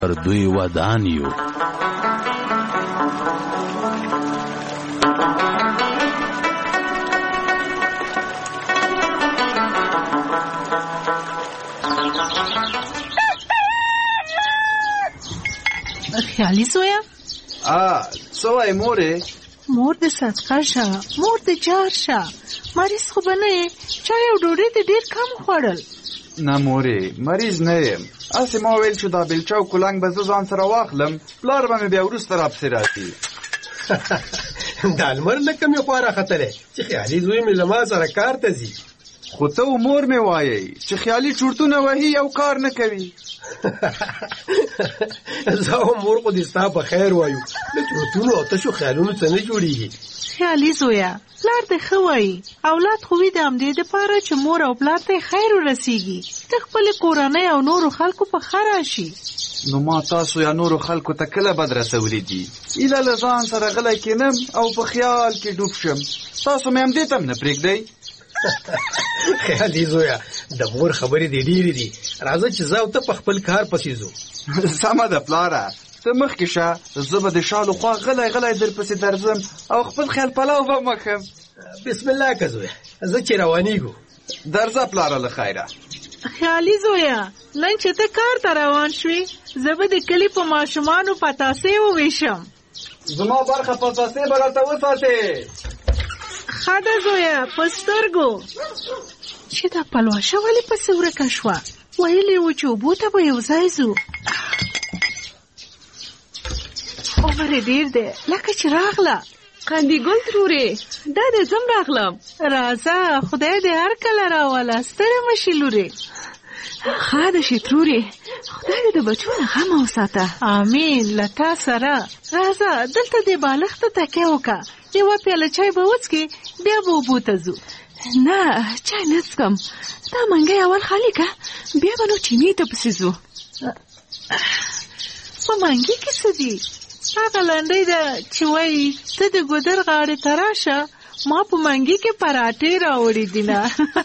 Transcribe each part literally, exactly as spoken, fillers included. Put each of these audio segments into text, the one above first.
پر دوی ودان یو. خیالي زویا آ سوای موره مور د صدقه شه مور د جار شه مریض خو به نه چای او ډوډۍ د ډېر کم خوړل. نه مورې مریض نه یم. هسې ما ویل چې دا بېلچه او کولنګ به زه ځان سره واخلم پلار به مې بیا وروسته راپسې راځي. دا لمر نه کمې خوا راختلی چې خیالي زوی مې له ما سره کار ته ځي. خو ته و مور مې وایي چې خیالي چورتونه وهي او کار نه کوي. زه او مور خو دې ستا په خیر وایو له چورتونو او تشو خیالونو څه نه جوړېږي. خیالي زویا پلار دې ښه وایي اولاد خو وي د همدې دپاره چې مور او پلار ته خیر ورسیږي د خپلې کورنۍ او نورو خلکو په ښه راشي. نو ما تاسو یا نورو خلکو ته کله بد رسولي دي؟ ایله له ځان سره غلی کینم او په خیال کې ډوب شم. تاسو مې همدې ته هم نه پرېږدئ. خیالي زویا د مور خبرې دې ډېرې دي. راځه چې زه او ته په خپل کار پسې ځو. سمه ده پلاره ته مخکې شه زه به د شالو خوا غلی غلی درپسې درځم او خپل خیال پلو به مخم. بسم الله که زویا زه چې روانېږو. درځه پلاره له خیره. خیالي زویا نن چې ته کار ته روان شوې زه به د کلي په ماشومانو پتاسې وویشم. زما برخه پتاسې به راته وساتې. ښه ده زویا په سترګو. چې دا پلوشه ولې پسې ورکه شوه؟ ویلې وو چې اوبو ته به یو ځای ځو. عمر یې ډېر دی لکه چې راغله. قندیګل ترورې دا دې زم راغلم. راځه خدای دې هر کله راوله ستړې مشي لورې. ښه ده شي ترورې خدای دې د بچو نه غم وساته. امین له تا سره. راځه دلته دې بالښت ته تکیه وکړه یوه پیاله چای به وڅکې بیا به اوبو ته ځو. نه چای نه څکم دا منګی اول خالي که بیا به نو چینې ته پسې ځو. په منګي کې څه دي؟ هغه لنډۍ ده چې وایي ته د ګودر غاړې ته راشه ما په منګي کې پراټې راوړي دي. نه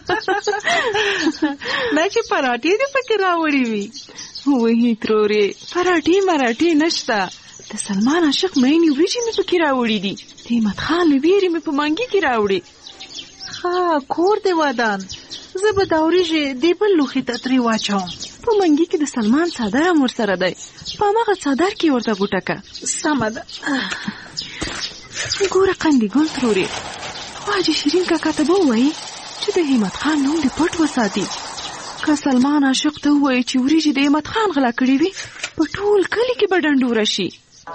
نه چې پراټې دې پکې راوړي وي. وایي ترورې پراټې مراټې نشته د سلمان عاشق مینې وریجې مې پکې راوړي دي. د احمد خان له ویرې مې په منګي کې راوړي. ښه کور دې ودان زه به دا وریجې دې بل لوښي ته ترې واچوم. په منګي کې د سلمان څادر هم ورسره دی په هماغه څادر کې ورته ګوټه که. سمه ده. ګوره قندیګل ترورې خو حاجي شیرین کاکا ته به ووایي چې د همت خان نوم دې پټ وساتي. که سلمان عاشق ته ووایي چې وریجې د همت خان غلا کړي وي په ټول کلي کې به ډنډوره شي.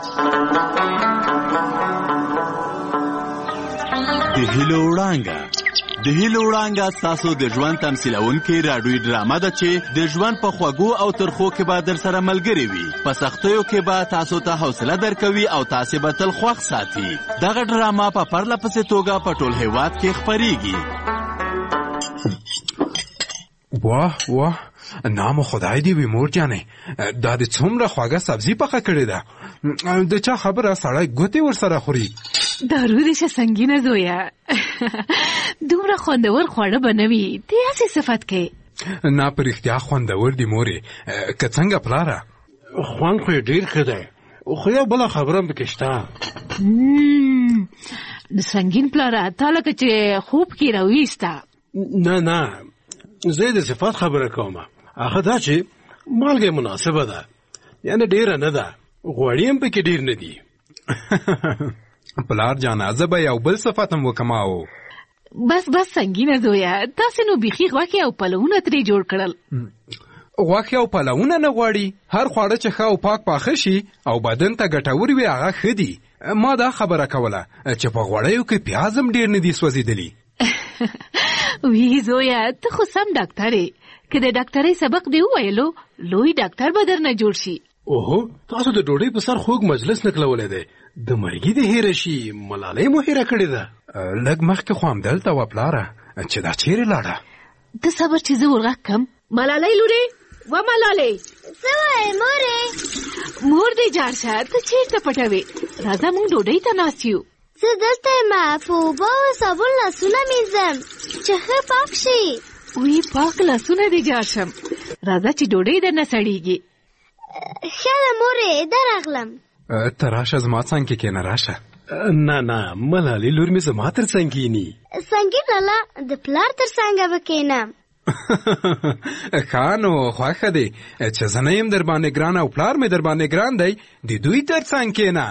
د هیلو وړانګه د هیلو وړانګه ستاسو د ژوند تمثیلونکې راډیویي ډرامه ده چې د ژوند په خوږو او ترخو کې به در سره ملګرې وي. په سختیو کې به تاسو ته حوصله درکوي او تاسې به تل خوښ ساتي. دغه ډرامه په پرله پسې توګه په ټول هېواد کې خپریږي. واه واه نام خدای دی وي مور جانې دا د څومره خواږه سبزي پخه کړې ده. د چا خبره سړی ګوتې ورسره خوري. دارو دې شه سنګینه زویا دومره خوندور خواړه به نه وي ته هسې صفت کوې. نه په رښتیا خوندور دي مورې. که څنګه پلاره خوند خو یې ډېر ښه دی خو یو بله خبره هم پکې شته. د سنګین پلاره تا لکه چې خوب کې راویسته. نه نه زه د صفت خبره کوم. هغه دا چې مالګه مناسبه ده یعنې ډېره نه ده غوړي هم پکې ډېر نه دي. پلار جانه زه به یو بل صفت هم وکماو. بس بس سنګینه زویا تاسې نو بیخي غوښې او پلونه ترې جوړ کړل. غوښې او پلونه نه غواړي هر خواړه چې ښه او پاک پاخه شي او بدن ته ګټور وي هغه ښه دي. ما دا خبره کوله چې په غوړیو کې پیاز هم ډېر نه دي سوځېدلي. وی زویا ته خو سم ډاکټر یې که د ډاکټرۍ سبق دې وویلو لوی ډاکټر به درنه جوړ شي. اوهو تاسو د ډوډۍ په سر خوږ مجلس نکلولی دی د مرګي دې هېره شي ملالۍ مو هېره کړې ده. لږ مخکې خو همدلته وه پلاره چې دا چیرې لاړه. ته صبر چې زه ورغږ کړم. ملالۍ لورې و ملالۍ څه وایې مورې؟ مور دې جار شه ته چېرته پټوې راځه موږ ډوډۍ ته ناست یو. زه دلته یم په اوبه او صابون لاسونه مینځم چې ښه پاک شي. وی پاک لاسونه دې جار شم راځه چې ډوډۍ درنه سړېږي. ښه ده مورې درغلم. ته راشه زما څنګ کې کښېنه راشه. نه نه ملالۍ لور مې زما تر څنګ کښېني. سنګین لالا د پلار تر څنګه به کښېنم. ښه نو خوښه دی چې زه نه یم در باندې ګران او پلار مې در باندې ګران دی د دوی تر څنګ کښېنه.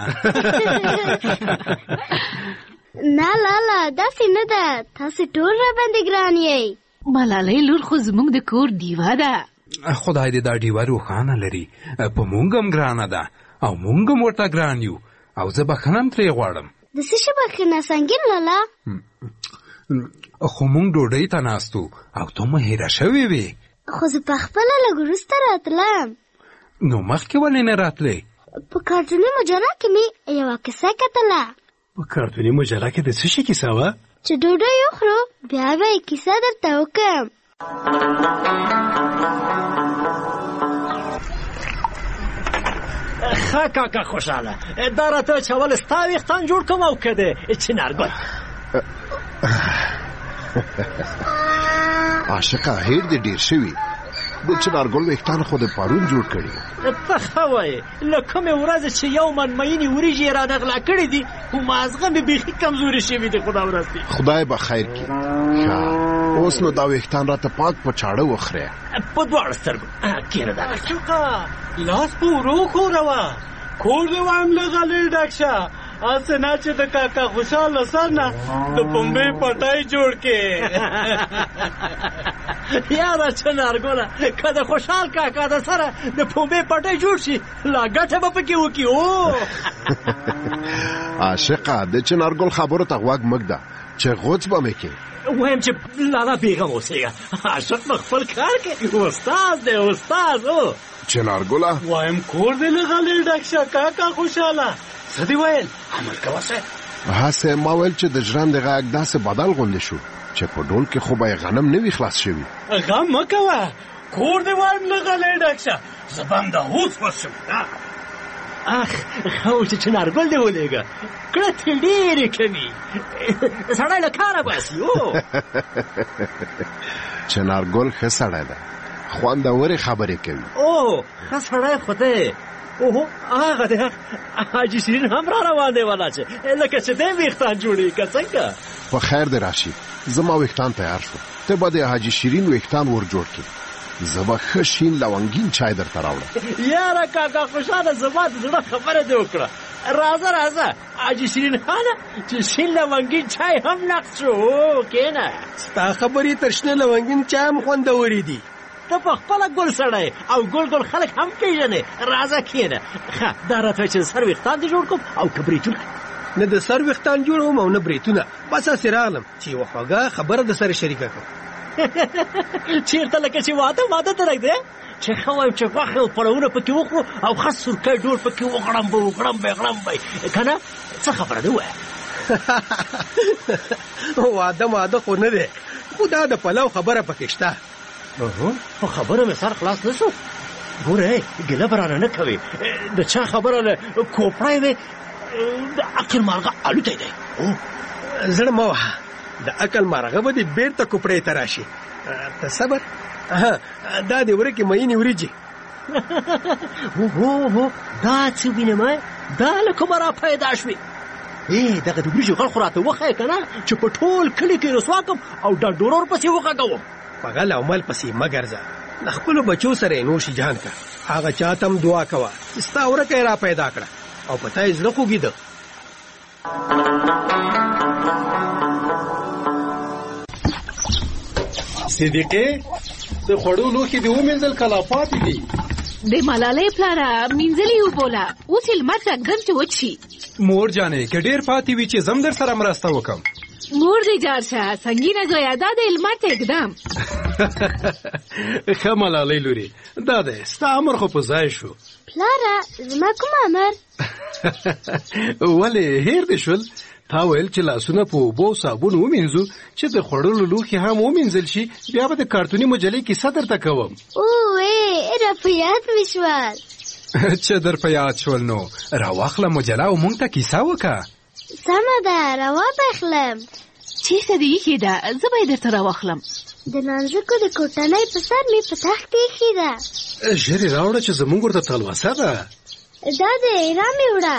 نه لالا داسې نه ده، تاسې ټول را باندې ګران یئ. ملالۍ لور خو زموږ د کور ډیوه ده. خدای دې دا ډیوه روښانه لري، په مونږ هم ګرانه ده او مونږ هم ورته ګران یو او زه بخښنه هم ترې غواړم. د څه شي بخښنه سنګین لالا؟ خو مونږ ډوډۍ ته ناست وو او ته مو هېره شوې وې. خو زه پخپله لږ وروسته راتلم. نو مخکې ولې نه راتلې؟ په کارټوني مجله کې مې یوه کیسه کتله. په کارټوني مجله کې د څه شي کیسه وه؟ چې ډوډۍ وخورو بیا به یې کیسه درته وکړم. ښه کاکا خوشحاله، دا راته چول ستا ویښتان جوړ کړم او که د چنارګل. عاشقه هیر دې ډېر شوي، د چنارګل ویښتان خو د پرون جوړ کړي. ته ښه وایې، له کومې ورځې چې یو من مینې وریجې یې رانه غلا کړي دي مازغه مې بیخي کمزوري شوي دي. خدا ورځ دي خدای به خیر کړي. ښه اوس نو دا ویښتان راته پاک په چاړه وخورې. په دواړو سترګو کېنه دا عاشقه لاس په ورو ښوروه، کور دې وایم له غلې ډک شه، هسې نه چې د کاکا خوشحاله سر نه د پنبې پټی جوړ کې. یاره چنارګله که د خوشحال کاکا د سره د پنبې پټی جوړ شي لا ګټه به پکې وکړي. او عاشقه د چنارګل خبرو ته غوږ مږده چې غوڅ به مې کې. وایم چې لالا بیغم اوسېږه، عاشق به خپل کار کوي، استاد دی استاد. او چنارګله وایم کور دې له غلې ډک شه کاکا خوشحاله. څه دې ویل؟ عمل کوه صاحب. هسې ما ویل چې د ژرندې غږ داسې بدل غوندې شو چې په ډول کې خو به یې غنم نه وي خلاص شوي. غم مه کوه، کور دې وایم له غلې ډک شه، زه به همدا اوس وسم. اخ ښه و چې چنارګل دې ولېږه، کړتې ډېرې کوي، سړی له کاره باسي. او چنارګل ښه سړی ده، خوندورې خبرې کوي. او ښه سړی خو دی. اوهو هغه دی حاجي شیرین هم را روان دی والا چې لکه چې دی ویښتان جوړوي که څنګه. په خیر دې راشي، زما ویښتان تیار شو، ته به د حاجي شیرین ویښتان ور جوړ کړي. زه به ښه شین لونګین چای درته راوړم. یاره کاکا خوشحاله زما د زړه خبره دې وکړه. راځه راځه حاجي شیرین خانه چې شین لونګین چای هم نقد شو. کېنه ستا خبرې تر شنه لونګین چای هم خوندورې دي. ته په خپله ګل سړی او ګل ګل خلک هم پېژنې. راځه کښېنه. ښه دا راته چې د سر ویښتان دې جوړ کړم او که بریتونه. نه د سر ویښتان جوړوم او نه بریتونه، بس هسې راغلم چې یوه خوږه خبره د سره شریکه کړم. چېرته لکه چې واده واده درک دی چې ښه وایم چې غوښې او پړونه پکې وخورو او ښه سورکی ډول پکې وغړمبه وغړمبه غړمبی که نه څه خبره دی ووایه. واده واده خو نه دی، خو دا د پلو خبره پکې شته. په خبره مې سر خلاص نه شو. ګوره ګیله به رانه نه کوې، د چا خبره له کوپړی وې د عقل مارغه الوتی دی. زړه مه وهه، د عقل مارغه به دې بېرته کوپړۍ ته راشي. ته صبر. دا دې ورکې مینې وریجې. هو دا څه وینم دا له کومه را پیدا شوې؟ ای دغه د وریجو غل خو راته وښیه که نه چې په ټول کلي کې رسوا کړم او ډنډورور پسې وغږوم. په غل او مل پسې مه ګرځه، د خپلو بچو سره یې نوش جهان کړه. هغه چا ته هم دعا کوه چې ستا ورکه یې را پیدا کړه او په تا یې زړه خوږېده. صدیقې د خوړو لوښي دې ومینځل که لا پاتې دي؟ د ملالۍ پلاره مینځلي وبوله، اوس یې لمر ته ګرم چې وچشي. مور جانې که ډېر پاتې وي چې زم در سره مرسته وکړم. مور دې جار شه سنګینه زویه، دا د لمر ته اقدام. ښه ملالۍ لورې، دا دی ستا امر خو په ځای شو. پلاره زما کوم امر؟ ولې هیر دې شول؟ تا ویل چې لاسونه په اوبو او صابون ومینځو چې د خوړلو لوښي هم ومینځل شي، بیا به د کارتوني مجلې کیسه درته کوم. اووې را په یاد مې شول. چې در په یاد شول نو راواخله مجله او موږ ته کیسه وکړه. سمه ده راواخلم. چېرته دې ایښې ده؟ زه به یې درته راواخلم. د نانځکو د کوټنۍ په سر مې په تخت کې ایښې ده. ژر یې راوړه چې زموږ ورته تلوسه ده. دا دی رامې وړه.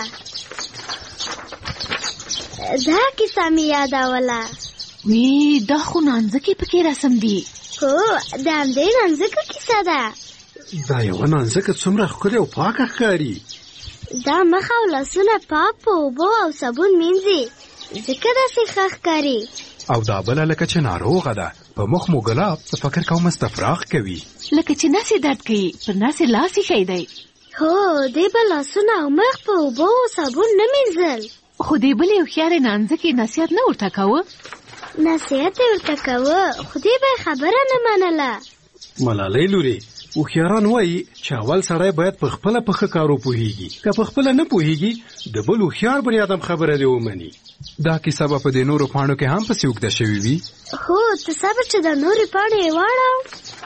دا کیسه مې یادوله. وی دا خو نانځکې پکې رسم دي. هو د همدې نانځکه کیسه ده. دا یوه نانځکه څومره ښکلې او پاکه ښکاري. دا مخ او لاسونه پاک په اوبو او صابون مینځي ځکه داسې ښه ښکاري. او دا بله لکه چې ناروغه ده په مخ مو ګلاب په فکر کوم استفراغ کوي. لکه چې نس یې درد کوي پر نس یې لاس ایښی دی. هو دی به لاسونه او مخ په اوبو او صابون نه مینځل. خو دې بلې هوښیارې نانځکې نصیحت نه ورته کوه. نصیحت یې ورته کوه خو دې به یې خبره نه منله. ملالۍ لورې هوښیاران وایي چې اول سړی باید په خپله په ښه کار وپوهېږي. که په خپله نه پوهېږي د بل هوښیار بني ادم خبره دې ومني. دا کیسه به په دې نورو پاڼو کې هم پسې اوږده شوې وي. هو ته صبر چې د نورې پاڼې یې واړو.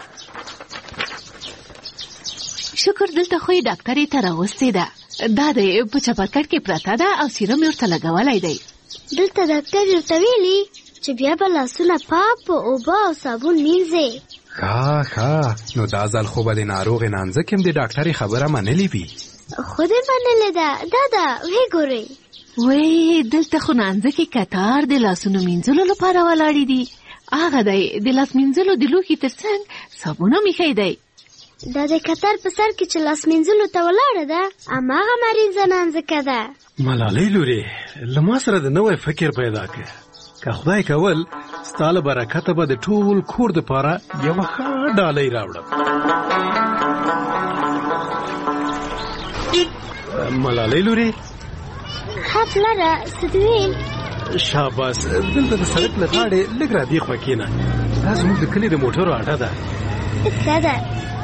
شکر دلته خو یې ډاکټرې ته راوستې ده. دا دی په چپرکټ کې پرته ده او سیرم یې ورته لګولی دی. دلته ډاکټر ورته ویلي چې بیا به لاسونه پاک په اوبه او صابون مینځې. ښه ښه نو دا ځل خو به د ناروغې نانځکې هم د ډاکټرې خبره منلې وي. خو دې منلې ده. دا ده ویې ګورئ. وی دلته خو نانځکې کتار د لاسونو مینځلو لپاره ولاړې دي. هغه دی د لاس مینځلو د لوښي تر څنګ صابون هم ایښی دی. دا د کتار په سر کې چې لاس مینځلو ته ولاړه ده هماغه مریضه نانځکه ده. ملالۍ لورې له ما سره د نوی فکر پیدا کړه. که خدای کول ستا له برکته به د ټول کور دپاره یوه ښه ډالۍ راوړم. ملالۍ لورې ښه پلاره څه دې ویل؟ شاباس دلته د سړک له غاړې لږ را دې خوا کښېنه. دا زموږ د کلي د موټرو اډه ده. ښه ده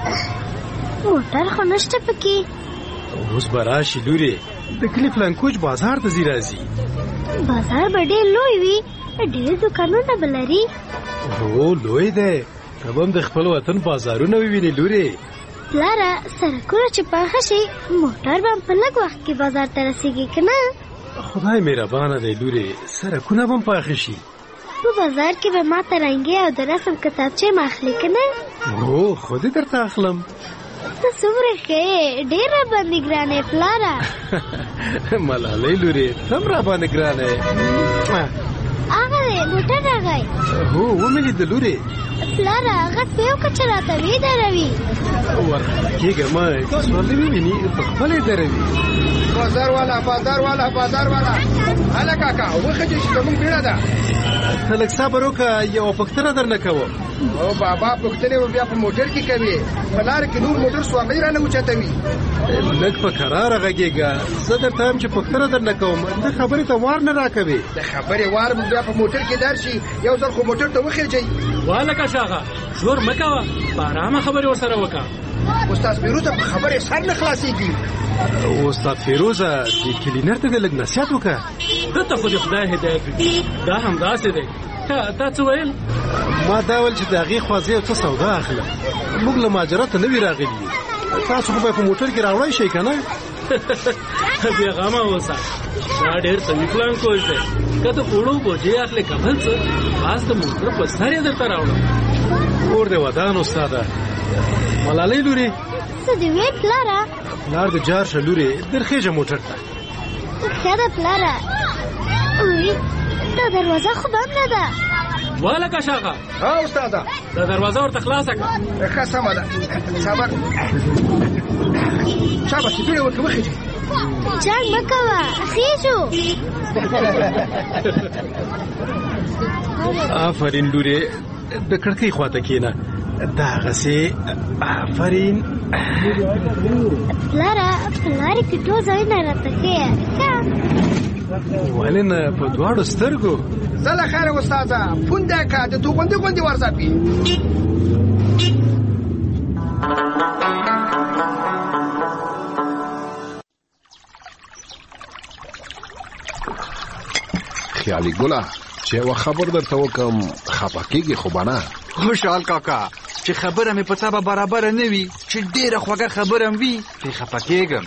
موټر خو نشته پکې. اوس به راشي لورې د کلي فلانکوچ بازار ته ځي راځي. بازار به ډېر لوی وي ډېر دوکانونه به لري. هو لوی دی. ته به هم د خپل وطن بازارونه ووینې لورې. پلاره سړکونه چې پاخه شي موټر به هم په لږ وخت کې بازار ته رسېږي که نه؟ خدای مهربانه دی لورې سړکونه به هم پاخه شي. په بازار کې به ما ته رنګې او د رسم کتابچې م اخلي که نه؟ هو خو دې درته اخلم. ته څومره ښه یې ډېر راباندې ګران یې پلاره. ملالۍ لورې ته هم راباندې ګرانه یې. هغه دی موټر راغی. هو ومې لیده لورې. پلاره غږ په یو کچه راته ویدروي. ورخطا کېږه مه سورلي وویني په خپله یې دروي. بازار والا بازار والا بازار والا هله کاکا وخېږي چې زموږ بیړه ده. ته لږ صبر وکړه یوه پوښتنه درنه کوم. او بابا پوښتنې به بیا په موټر کې کوي په لاره کې نور موټر سوارلۍ رانه اوچتوي. لږ په کراره غږېږه. زه درته وایم چې پوښتنه درنه کوم ته خبرې ته وار نه راکوې. د خبرې وار به بیا په موټر کې در شي یو ځل خو موټر ته وخېږئ. والکه شاغه شور مه کوه په ارامه خبرې ورسره وکړه. استاد فیروزه په خبرې سر نه خلاصېږي. استاد فیروزه دې کلینر ته دې لږ نصیحت وکړه. ده ته خو د خدای هدایت وکړي. دا همداسې دی. تا څه ویل؟ ما دا ویل چې د هغې خوا زه یو څه سودا اخلم. موږ له ماجرا ته نه وي راغلي یو. تاسو خو به په موټر کې راوړی شئ که نه؟ بې غمه اوسه دا ډېر قوي پلان کوچ دی. که ته اوړو بوجې اخلې که بل څه خاص د موټر په سر یې درته راوړم. کور دې ودان استاده. ملالۍ لورې څه دې ویل پلاره؟ پلار د جار شه لورې درخېږه موټر ته. ښه ده پلاره. اوی دا دروازه خو بنده ده. والکه شاغه ها استاده دا دروازه ورته خلاصه کړه. ښه سمه ده صبر شاباس بیړه ورته وخېږئ. جنګ مه کوه خېږو. آفرین لورې د کړکۍ خواته کښېنه. دغسې آفرین. پلاره په لارې کې ټول ځایونه راته ښیه ښه. ولې نه په دواړو سترګو. زه له خیره استاده پونده که د توغندي غوندې ورځپي. خیالي ګله چې یوه خبر درته وکړم خفه کېږي خو به نه. خوشحال کاکا چې خبره مې په تا به برابره نه وي چې ډېره خوږه خبره م وي پرې خفه کېږم.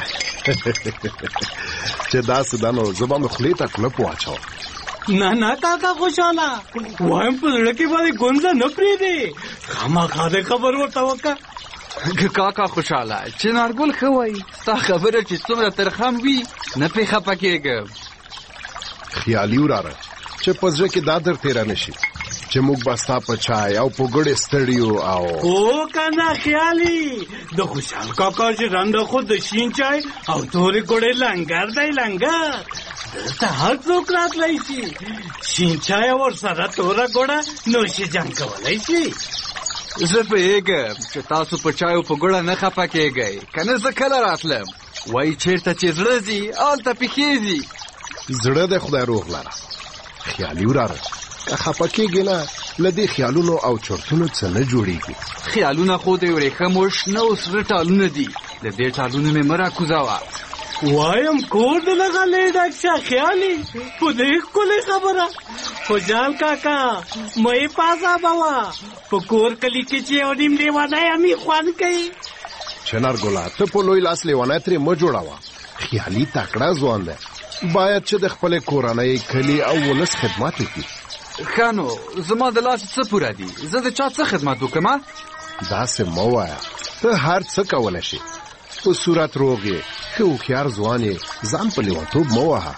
چې داسې ده نو زه به مې خولې ته کلپ واچوم. نه نه کاکا خوشحاله وایم په زړه کې باندې ګونځه نه پرېږدې. خامخا دې خبر ورته وکړه. کاکا خوشحاله چې نارګل ښه وایي ستا خبره چې څومره ترخه هم وي نه پرې خفه کېږم. خیالي وراره چې په زړه کې دا در تېره نه شي چې موږ به ستا په چای او په ګوړې ستړي یو او او کنه خیالي د خوشحال کاکا چې رنده خود د شین چای او تورې ګوړې لنګر دی لنګر دلته هر څوک راتلی شي شین چای او سره توره ګوړه نوشي جان کولی شي. زه پوهېږم چې تاسو په چای او په ګوړه نه خفه کېږئ که نه زه کله راتلم وایي چېرته چې زړه ځي هلته پښې ځي. زړه د خدای روغ لره خیالي وراره که خفه کېږي نه له دې خیالونو او چرتونو څه نه جوړېږي. خیالونه خو د ورېښمو شنه او سره ټالونه دي له دې ټالونو مې مه راکوزوه. وایم کور د لغلې ډک شه خیالي په دې ښکلې خبره خوشحال کاکا مې پاسه بوا په کور کلي کې چې یو نیم لیونی همې خوند کوي. چنارګله ته په لوی لاس لیونی ترې مه جوړوه. خیالي تکړه ځوان دی باید چې د خپلې کورنۍ کلي او ولس خدمت وکړي. ښه نو زما د لاس څه پوره دي زه د چا څه خدمت وکړم؟ داسې مه وایه ته هر څه کولی شي په صورت روغ یې ښه هوښیار ځوان یې ځان په لیونتوب مه وهه.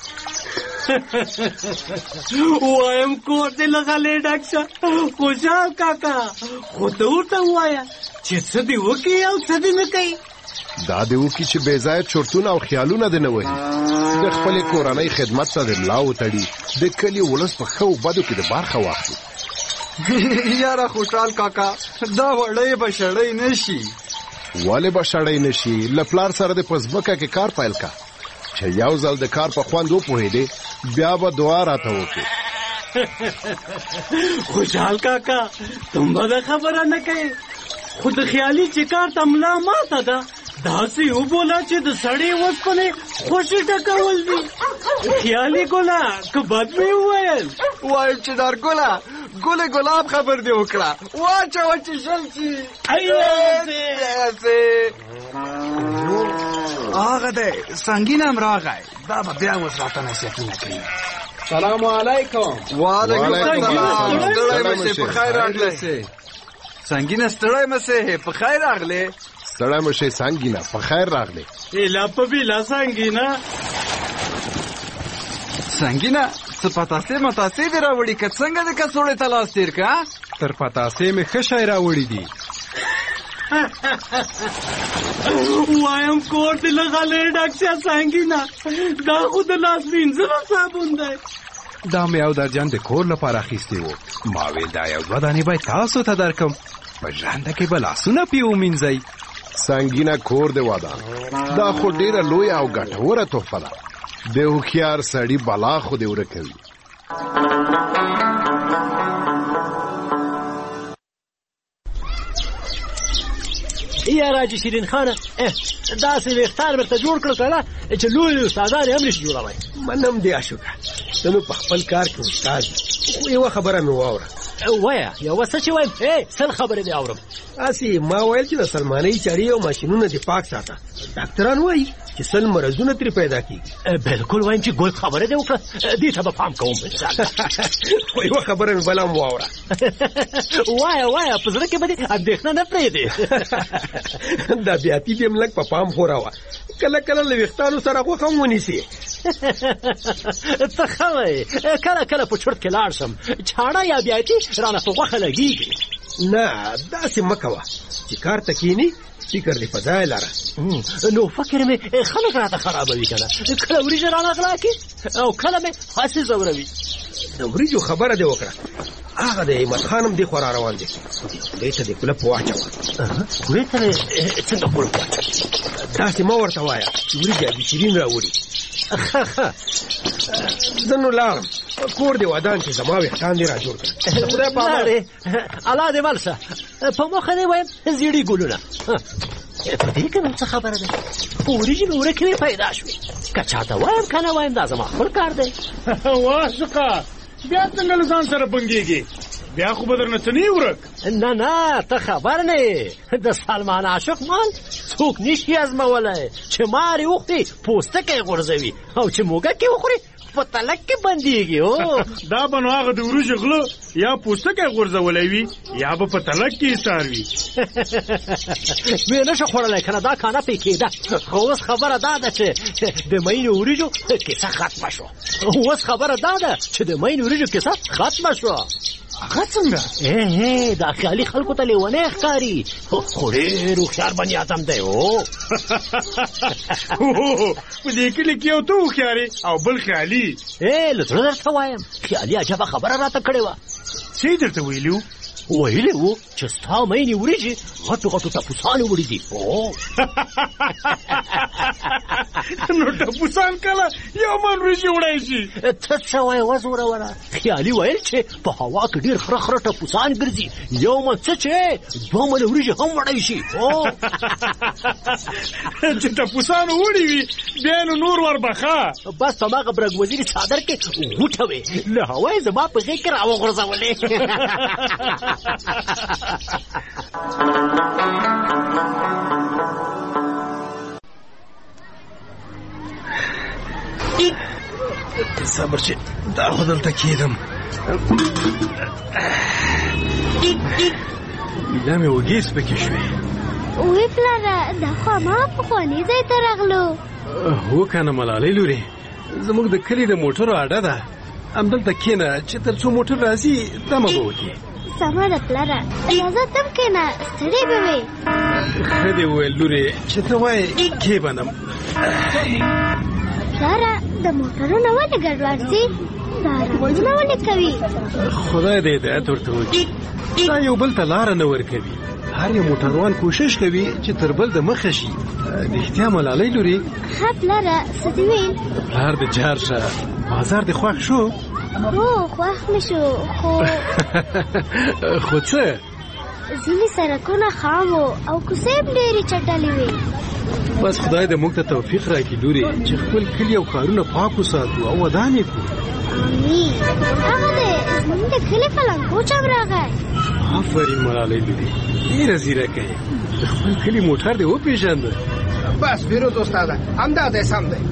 وایم کور دې لغلې ډک شه خوشحال کاکا خو ته ورته ووایه چې څه دې وکړي او څه دې نه کوي. دا دې وکړي چې بې ځایه چرتونه او خیالونه دې نه وهي د خپلې کورنۍ خدمت ته د ملا وتړي د کلي ولس په ښه او بدو کې د برخه واخلي. یاره خوشحال کاکا دا وړی به شړی نه شي. ولې به شړی نه شي؟ له پلار سره دې په ځمکه کې کار پیل کا چې یو ځل د کار په خوند وپوهېدې بیا به دعا راته وکړې. خوشحال کاکا تم به دا خبره نه کوې خو د خیالي چې کار ته ملا ماته ده داسې وبوله چې د سړې اوسپنې خوشې ټکول دي. خیالي ګله که بد مې وویل وایم چې نارګله ګلې ګلاب خبر دې وکړه واچوه چې شل شي. هغه دی سنګین هم راغی دا به بیا اوس راته نصیحتونه کوي. سلام علیکم. وعلیکم السلام. ستړی مشې په خیر راغلی. سنګینه ستړی مشې په خیر راغلی. ستړی مشې سنګینه په خیر راغلی. ایلا په بیلا سنګینه سنګینه څه پتاسې متاسې دې راوړي که څنګه د کڅوړې ته لاس تېر که تر پتاسې مې ښه شی راوړي دي. وایم کور دې لغلې ډک شه سنګینه دا خو د لاس وینځلو صابون دی. دا مې یو درجن د کور لپاره اخیستی و ما ویل دا یو دوه دانې باید تاسو ته درکم په ژرنده کې به لاسونه پې ومینځئ. سنګینه کور دې ودان دا خو ډېره لویه او ګټوره تحفه ده د هوښیار سړي بلا خو دې ورکوي. یا راجي شیرین خانه داسې ویښتان ورته جوړ کړه کنه چې لوی استادان یې هم نشي جوړولی. منم دې اشوکه ته نو په خپل کار کې استاد خو یوه خبره مې واوره. وایه یوه څه چې وایم سل خبرې دې اورم. هسې ما ویل چې د سلمانۍ چړې او ماشینونه دې پاک ساته. ډاکټران وایي چې سل مرضونه ترې پیدا کېږي. بالکل وایم چې ګل خبره دې وکړه دې ته به پام کوم. خو یوه خبره مې بله هم واوره. وایه وایه په زړه کې به دې اندېښنه نه پرېږدې. دا بیاتي دې هم لږ په پام خوروه کله کله له ویښتانو سره غوښه هم ونیسي. ته ښه وایې کله کله په چرت کې لاړ شم چاړه یا بیاتي رانه په غوښه لګېږي. نه داسې مه کوه چې کار ته کښېني فکر دې په ځای لره. نو فکر مې خلک راته خرابوي که نه کله وریجې رانه غلا کړي او کله مې هسې ځوروي. د وریجو خبره دې وکړه هغه د احمد خان هم دې خوا را روان دی. خولې ته دې کلپ واچوه. خولې ته مې څنګه کلپ واچوه؟ داسې مه ورته وایه چې وریجې ابوشیرین راوړي. زه نو لاړم کور دې ودان چې زما ویښتان دې را جوړ کړه. خدای په امان. الله دې مل شه په مخه دې وایم زیړي ګلونه. په دې کې نو څه خبره ده وریجې مې ورکې مې پیدا شوې که چاته وایم که نه وایم دا زما خپل کار دی. واسقه بیا څنګه له ځان سره بنګېږي بیا خو به درنه څه نه ورک. نه نه ته خبر نه یې د سلمان عاشق مال څوک نشي ازمولی چې مارې وخوري پوستکی غورځوي او چې موږک یې وخوري په تلک کې بندېږي او دا به نو هغه د وریجو غله یا پوستکی غورځولی وي یا به په تلک کې ایسار وي وی نشه خوړلی که نه دا کانه پې کېده خو اوس خبره دا ده چې د مینې وریجو کیسه ختمه شوه اوس خبره دا ده چې د مینې وریجو کیسه ختمه شوه هغه څنګه هې دا خیالي خلکو ته لیونی ښکاري خو ډېر هوښیار بني ادم دی او په دې کلي کې یو ته هوښیارې او بل خیالي ای له زړه درته وایم خیالي عجبه خبره راته کړې وه څه یې درته ویلي وو ویلې وو چې ستا مینې وریجې غټو غټو ټپوسانې وړي دي نو ټپوسان کله یو من وریجې وړی شي ته څه وایې وزوروره خیالي ویل چې په هوا کې ډېر خره خره ټپوسان ګرځي یو من څه چې دوه منه وریجې هم وړی شي چې ټپوسانو وړي وي بیا نو نور وربخه بس په هماغه برګ وزیري څادر کې غوټه وې له هوا یې زما په غېږ کې راوغورځولې صبر چې دا خو دلته کېدم بیا مې وږې سپکې شوې وی پلاره دا خو هماغه پخواني ځای ته راغلو هو که نه ملالۍ لورې زموږ د کلي د موټرو اډه ده همدلته کښېنه چې تر څو موټر راځي دمه به وکړي سمه ده پلاره راځه تم کښېنه ستړی به وې ښه دې وویل لورې چې ته وایې کښېبنم پلاره د موټرونه ولې ګډوډ سي دا رنګونه ولې کوي خدای دې هدایت ورته وکړي دا یو بل ته لاره نه ورکوي هر یو موټروان کوشش کوي چې تر بل د مخه شي رښتیا ملالۍ لورې ښه پلاره څه دې ویل پلار د جار شه بازار دې خوښ شو هو خوښ مې شو خو خو څه ځینې سړکونه خام وو او کوڅې هم ډېرې چټلې وې بس خدای دې موږ ته توفیق راکړي لورې چې خپل کلي او ښارونه پاک وساتو او ودان یې کړو امین هغه دی زموږ د کلي فلنګوچ هم راغی آفرین ملالۍ لورې ډېره ځیرکه یې د خپل کلي موټر دې وپېژانده بس فیروز استاده همدا دی سم دی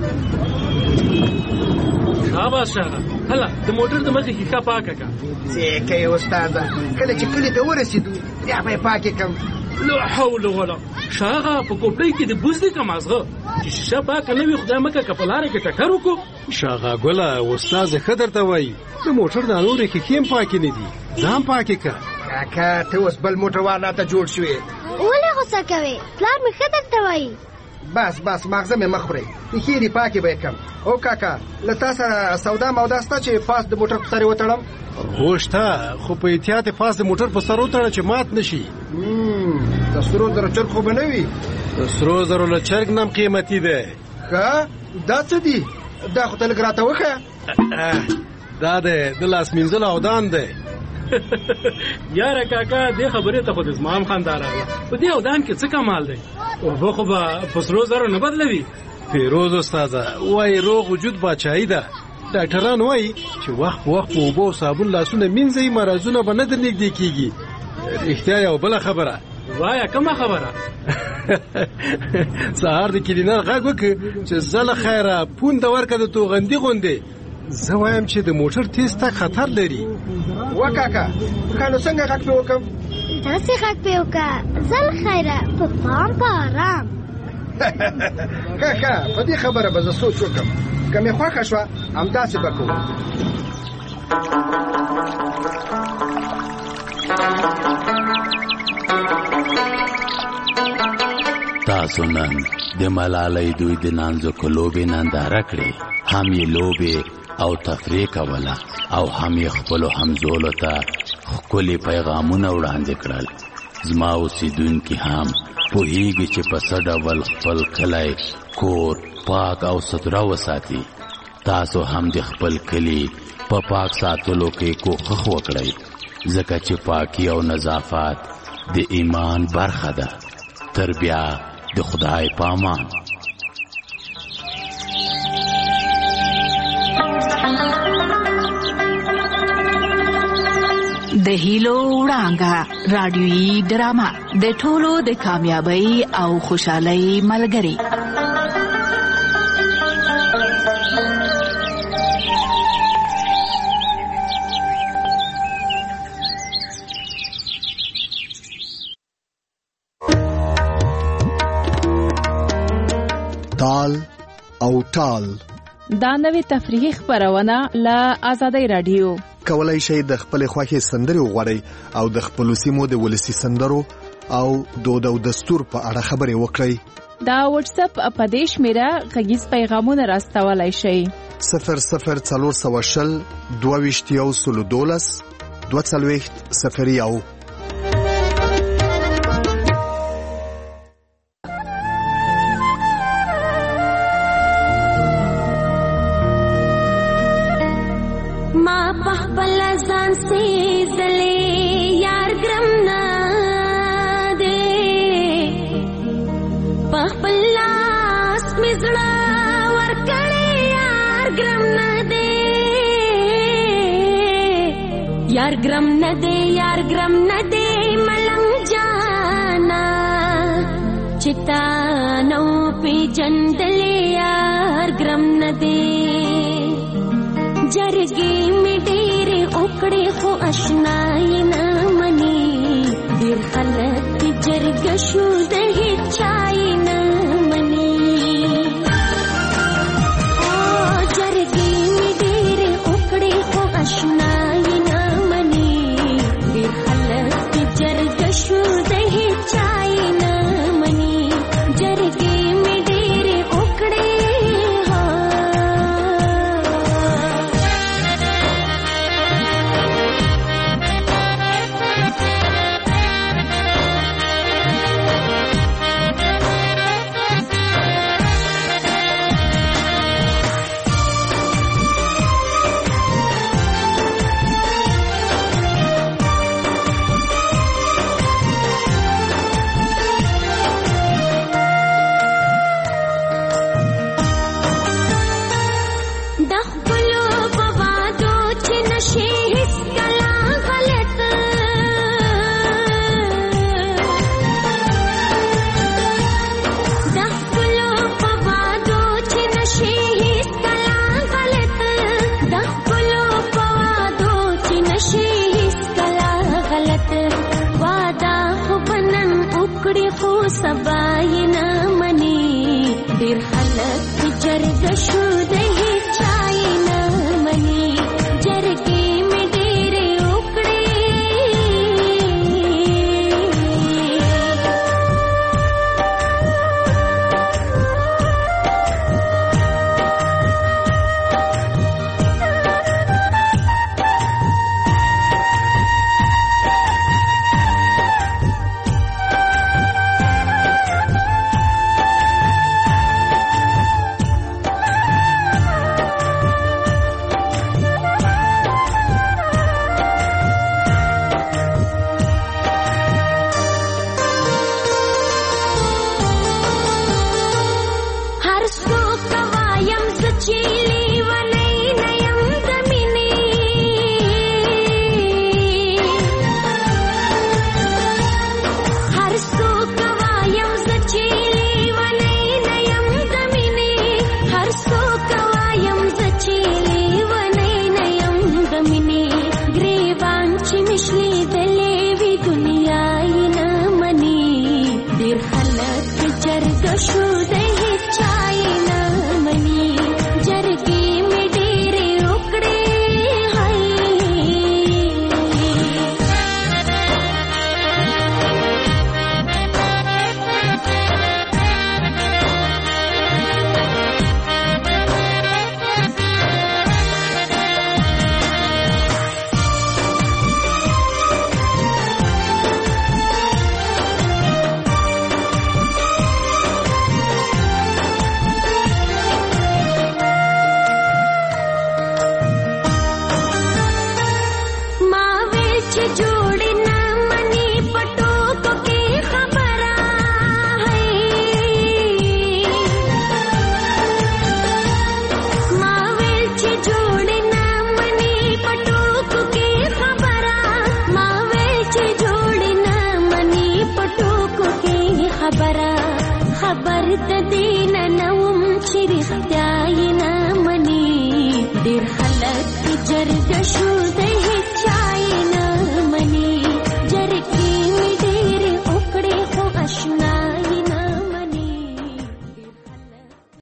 شاباس شاهه هله د موټر د مخې ښیښه پاکه کړه څه کوې استاده کله چې کلي ته ورسېدو بیا به یې پاکې کړم لا حول ولا شاهه په کوپړۍ کې د بوز دی که مازغه چې شیشه پاکه نه وي خدای مکه که په لاره کې ټکر وکړو شاهه ګله استازه ښه درته وایي د موټر دا نورې ښیښې هم پاکې نه دي ځان پاکې کړه کاکا ته اوس بل موټروان راته جوړ شوې ولې غوسه کوې پلار مې ښه درته وایي بس بس ماغزه مې مخ خورئ ښیښې دې پاکې به یې کړم او کاکا له تا سره سودا مودا شته چې پاس د موټر په سر یې وتړم هو شته خو په احتیاط یې پاس د موټر په سر وتړه چې مات نه شي د سرو زرو چرګ خو به نه وي د سرو زرو له چرګ نه هم قیمتي دی ښه دا څه دي دا خو ته لږ راته وښیه دا دی د لاس مینځلو اودان دی یاره کاکا دې خبرې ته خو د زما هم خندا راغله په دې اودان کې څه کمال دی اوبه خو به په سرو زرو نه بدلوي فیروز استاده وایي روغ وجود باچایي ده ډاکټران وایي چې وخت په وخت په اوبو او صابون لاسونه مینځئ مرضونه به نه در نږدې کېږي رښتیا یو بله خبره وایه کومه خبره سهار د کلینر غږ وکړه چې زه له خیره پونده ورکړه د توغندي غوندې زه وایم چې د موټر تیز تګ خطر لري وا کاکا ښه نو څنګه غږ پې وکړم داسې غږ پې وکړه زه له خیره په پام په ارام ښه ښه په دې خبره به زه سوچ وکړم که مې خوښه شوه همداسې به کوو تاسو نن د ملالۍ دوی د نانځکو لوبې ننداره کړې هم یې لوبې او تفریح کوله او هم یې خپلو همزولو ته ښکلي پیغامونه وړاندې کړل زما اوسېدونکي هم پوهیږي چې په څه ډول خپل کلی کور پاک او سوتره وساتي تاسو هم د خپل کلي په پاک ساتلو کې کوښښ وکړئ ځکه چې پاکي او نظافت د ایمان برخه ده تر بیا د خدای پامان د هیلو وړانګه رادیویي ډرامه د ټولو د کامیابی او خوشحالۍ ملګری او ټال. دا نوې تفریحي خپرونه له آزادۍ رادیو. کولای شئ د خپل خوښې سندرې وغواړئ او د خپلو سیمو د ولسي سندرو او دود او دستور په اړه خبرې وکړئ. دا واتس اپ په دې شمیره غږیز پیغامونه راستولای شئ. صفر صفر څلور سوه شل دوه ویشت یو سلو دولس دوه څلوېښت صفر یو. यार ग्रम न दे यार ग्रम न दे मलंग जाना चितानो पे जंदले यार ग्रम न दे जरगे में डेरे उकड़े हो अशनाई न मनी दिर खलत जरग शुद ही चाई न मनी ओ जरगे में डेरे उकड़े हो अशनाई Chile